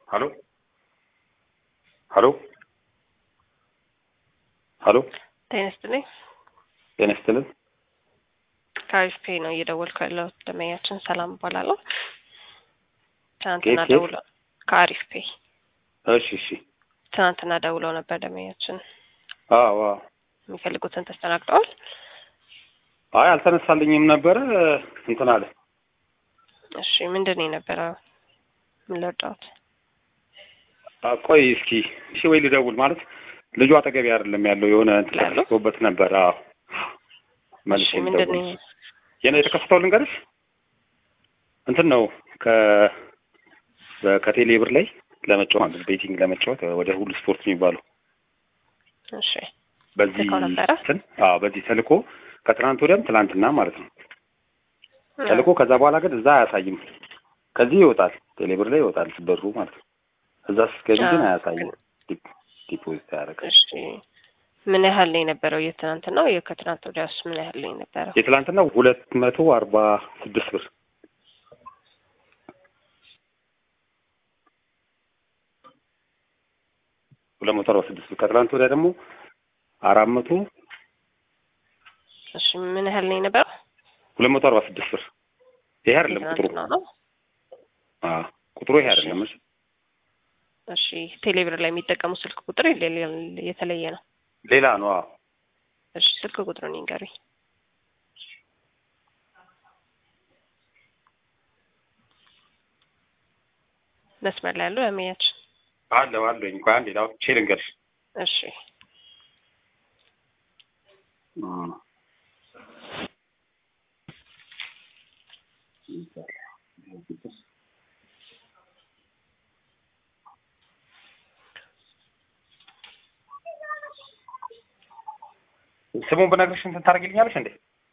ሀሎ ሀሎ ሀሎ ጤና ይስጥልኝ። ጤና ይስጥልኝ። ከአሪፍ ፔይ ነው እየደወልኩ ያለሁት። ደንበኛችን ሰላም እባላለሁ። ትናንትና ደውለው ከአሪፍ ፔይ። እሺ እሺ። ትናንትና ደውለው ነበር ደንበኛችን። አዎ የሚፈልጉትን ተስተናግደዋል? አይ አልተነሳልኝም ነበረ እንትን አለ። እሺ ምንድን ነው የነበረው? ምን ልርዳዎት? ቆይ እስኪ እሺ፣ ወይ ልደውል ማለት ልጁ አጠገቤ አይደለም ያለው የሆነ እንትን ተከስቶበት ነበር። አዎ መልሼ ምንድን ነው የኔ የተከሰተው ልንገርሽ። እንትን ነው ከቴሌ ብር ላይ ለመጫወት ቤቲንግ ለመጫወት ወደ ሁሉ ስፖርት የሚባለው እሺ በዚህ እንትን በዚህ ተልኮ ከትናንት ወዲያም ትናንትና ማለት ነው ተልኮ። ከዛ በኋላ ግን እዛ አያሳይም። ከዚህ ይወጣል፣ ቴሌ ብር ላይ ይወጣል ብሩ ማለት ነው። እዛ እስከዚህ ግን አያሳይም። ዲፖዚት ያደርጋል። እሺ ምን ያህል ነው የነበረው? የትናንትናው ከትናንት ወዲያስ ምን ያህል ነው የነበረው? የትናንትናው 246 ብር 246 ብር። ከትናንት ወዲያ ደግሞ 400። እሺ ምን ያህል ነው የነበረው? 246 ብር። ይሄ አይደለም ቁጥሩ። ቁጥሩ ይሄ አይደለም። እሺ ቴሌብር ላይ የሚጠቀሙ ስልክ ቁጥር የተለየ ነው? ሌላ ነው። እሺ ስልክ ቁጥሩን ይንገሩኝ። መስመር ላይ ያለው ለሚያች አለኝ። እንኳን አንዴ ላው ልንገርሽ። እሺ ስሙን ብነግርሽ እንትን ታደርጊልኛለሽ እንዴ?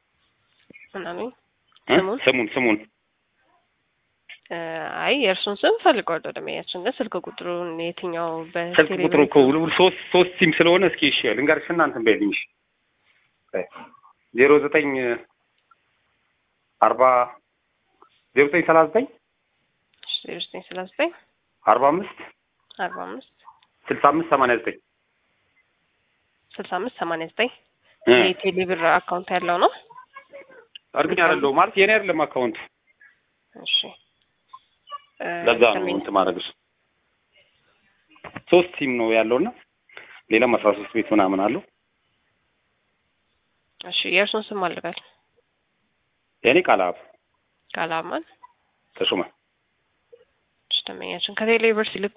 ስሙን አይ የእርሱን ስም ፈልገዋለሁ ደመያችን፣ ግን ስልክ ቁጥሩን የትኛው ስልክ ቁጥሩ እኮ ሶስት ሲም ስለሆነ እስኪ እሺ ልንገርሽ እና እንትን በይልኝ። 0939 45 65 89 የቴሌብር አካውንት ያለው ነው። እርግጥ ያለው ማለት የኔ አይደለም አካውንት። እሺ ለዛ ነው እንትን ማድረግሽ። 3 ሲም ነው ያለውና ሌላም 13 ቤት ምናምን አለው። እሺ የእርሱን ስም አልበል። የኔ ቃላብ ማን ተሾመ። ደንበኛችን ከቴሌብር ሲልኩ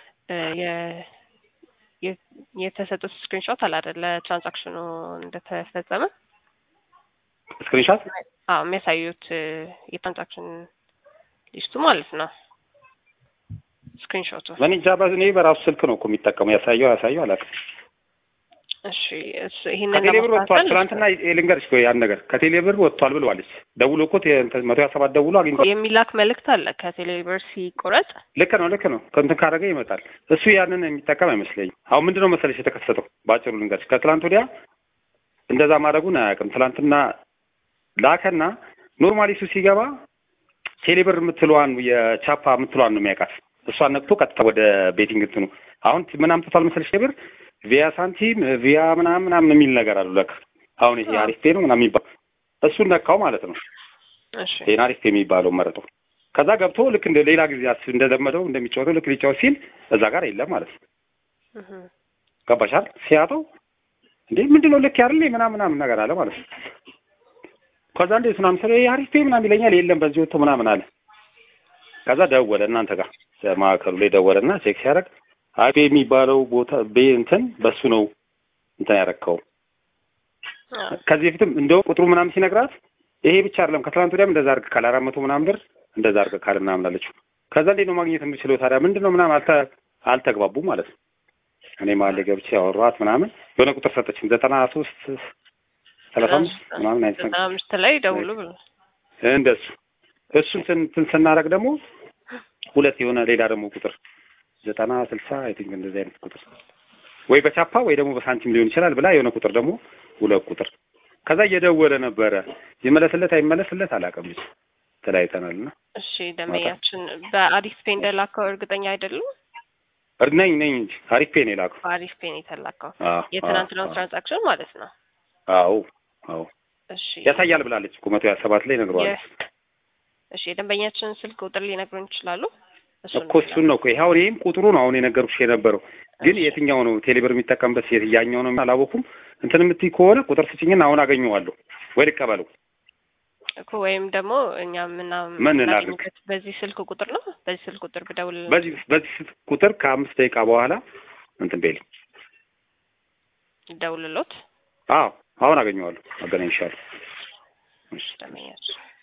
የተሰጡት ስክሪንሾት አለ አይደል? ትራንዛክሽኑ እንደተፈጸመ ስክሪንሾት የሚያሳዩት የትራንዛክሽን ሊስቱ ማለት ነው። ስክሪንሾቱ እኔ በራሱ ስልክ ነው እኮ የሚጠቀመው። ያሳየው አላውቅም። እሺ ይሄንን ከቴሌብር ወጥቷል። ትናንትና ልንገርሽ እኮ ያን ነገር ከቴሌብር ወጥቷል ብለዋለች። ደውሎ እኮ 127 ደውሎ አግኝቶ የሚላክ መልእክት አለ ከቴሌብር ሲቆረጥ። ልክ ነው ከእንትን ካደረገ ይመጣል። እሱ ያንን የሚጠቀም አይመስለኝም። አሁን ምንድነው መሰለሽ የተከሰተው? ባጭሩ ልንገርሽ። ከትላንት ወዲያ እንደዛ ማድረጉን አያውቅም። ትላንትና ላከና ኖርማሊ እሱ ሲገባ ቴሌብር የምትለዋን የቻፓ የምትለዋን ነው የሚያውቃት። እሷን ነክቶ ቀጥታ ወደ ቤቲንግ እንትኑ አሁን ምን አምጥቷል መሰለሽ ቴሌብር ቪያ ሳንቲም ቪያ ምናምን የሚል ነገር አሉ። ለካ አሁን ይሄ አሪፍ ፔ ነው ምናምን የሚባል እሱን ነካው ማለት ነው። እሺ ይሄን አሪፍ ፔ የሚባለው መረጠው። ከዛ ገብቶ ልክ እንደ ሌላ ጊዜ እንደለመደው እንደሚጫወተው ልክ ሊጫወት ሲል እዛ ጋር የለም ማለት ነው። ገባሻል? ሲያጠው እንዴ ምንድነው ልክ ያርል ምናምን ነገር አለ ማለት ነው። ከዛ እንዴት ምናምን ስለ አሪፍ ፔ ምናምን ይለኛል። የለም በዚህ ወጥቶ ምናምን አለ። ከዛ ደወለ እናንተ ጋር ማዕከሉ ላይ ደወለና ቼክ ሲያደርግ አሪፍ የሚባለው ቦታ እንትን በሱ ነው እንትን ያረከው። ከዚህ በፊትም እንደው ቁጥሩ ምናምን ሲነግራት ይሄ ብቻ አይደለም ከትላንት ወዲያም እንደዛ አድርግ ካለ 400 ምናምን ብር እንደዛ አድርግ ካለ ምናምን አለችው። ከዛ እንዴት ነው ማግኘት የምችለው ታዲያ ምንድነው ምናምን አልተግባቡ ማለት ነው። እኔ ማለት ገብቼ አወራኋት ምናምን የሆነ ቁጥር ሰጠችኝ 93 35 ምናምን አይነት 95 ላይ ደውሉ ብሎ እንደሱ እሱን ስናደርግ ደግሞ ሁለት የሆነ ሌላ ደግሞ ቁጥር 90 60 አይ ቲንክ እንደዚህ አይነት ቁጥር ወይ በቻፓ ወይ ደግሞ በሳንቲም ሊሆን ይችላል ብላ የሆነ ቁጥር ደግሞ ሁለት ቁጥር ከዛ እየደወለ ነበረ። ይመለስለት አይመለስለት አላውቅም ብቻ ተለያይተናልና። እሺ ደመያችን በአዲስ ፔ እንደላከው እርግጠኛ አይደሉም? ነኝ እንጂ አሪፍ ፔን የላከው አሪፍ ፔን የተላከው የትናንትናው ትራንዛክሽን ማለት ነው። አዎ እሺ ያሳያል ብላለች እኮ 127 ላይ ነግሯል። እሺ የደንበኛችን ስልክ ቁጥር ሊነግሩን ይችላሉ? እኮ እሱን ነው እኮ ይሄው እኔም ቁጥሩ ነው አሁን የነገርኩሽ የነበረው ግን የትኛው ነው ቴሌብር የሚጠቀምበት የትኛው ነው አላወኩም። እንትን የምትይ ከሆነ ቁጥር ስጭኝና አሁን አገኘዋለሁ ወይ ልቀበለው እኮ ወይም ደግሞ እኛ ምን ላድርግ? በዚህ ስልክ ቁጥር ነው በዚህ ስልክ ቁጥር ብደውል በዚህ ስልክ ቁጥር ከ5 ደቂቃ በኋላ እንትን በል ደውልሎት። አሁን አገኘዋለሁ አገናኝሻለሁ። እሺ